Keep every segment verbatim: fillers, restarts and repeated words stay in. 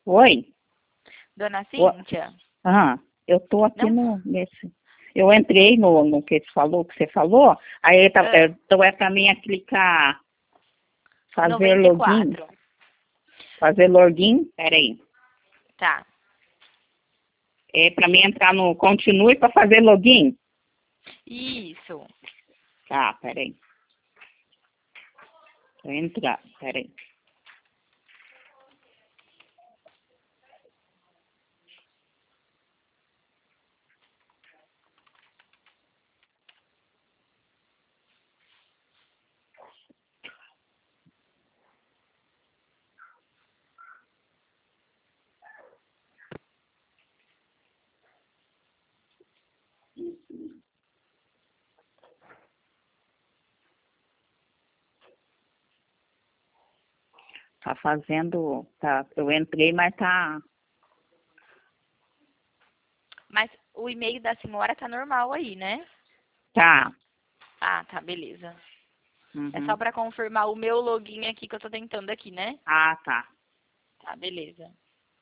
Oi? Dona O- Cíntia? Ah, eu tô aqui Não. no, nesse... Eu entrei no, no que você falou, que você falou, aí tá, Ah. é, então é pra mim clicar, fazer noventa e login, quatro. fazer login, peraí. Tá. É pra mim entrar no continue pra fazer login? Isso. Tá, peraí. Vou entrar, peraí. Tá fazendo, tá, eu entrei, mas tá, Mas o e-mail da senhora tá normal aí, né? tá. Ah, tá, beleza. É Uhum. só pra confirmar o meu login aqui que eu tô tentando aqui, né? Ah, tá. Tá, beleza.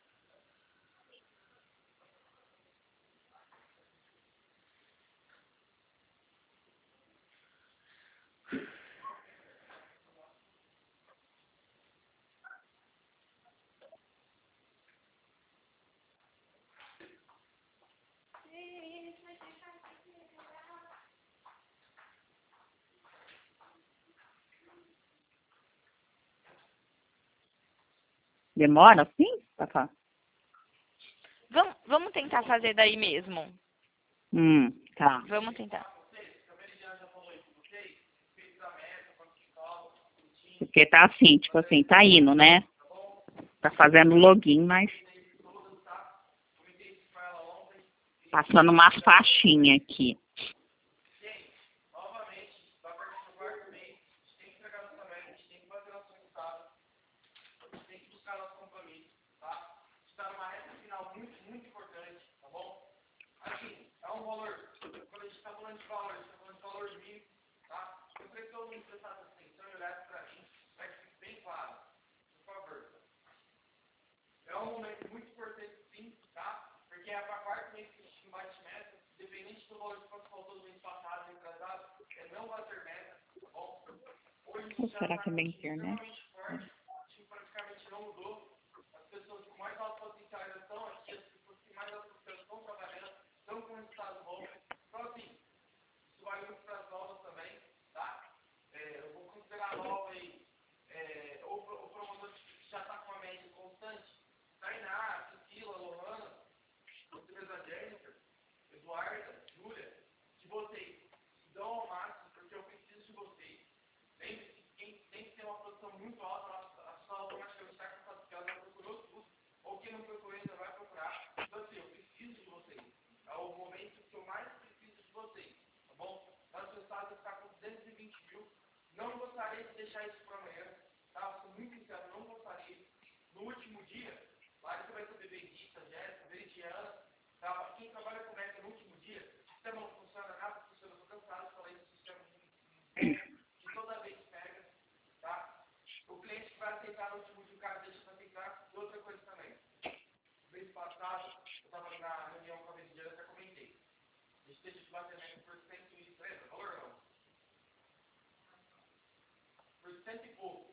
Demora assim? Tá, fa- Vamos, vamos tentar fazer daí mesmo. Hum, tá. Vamos tentar. Porque tá assim, tipo assim, tá indo, né? Tá fazendo login, mas passando umas faixinhas aqui. Ou será que é minha internet? Cento e pouco.